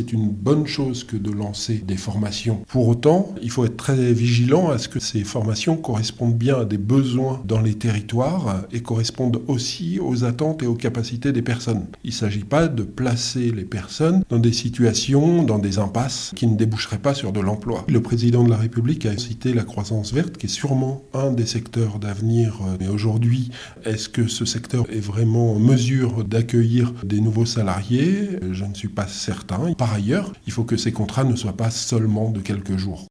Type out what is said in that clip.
c'est une bonne chose que de lancer des formations. Pour autant, il faut être très vigilant à ce que ces formations correspondent bien à des besoins dans les territoires et correspondent aussi aux attentes et aux capacités des personnes. Il ne s'agit pas de placer les personnes dans des situations, dans des impasses qui ne déboucheraient pas sur de l'emploi. Le président de la République a cité la croissance verte, qui est sûrement un des secteurs d'avenir. Mais aujourd'hui, est-ce que ce secteur est vraiment en mesure d'accueillir des nouveaux salariés ? Je ne suis pas certain. Par ailleurs, il faut que ces contrats ne soient pas seulement de quelques jours.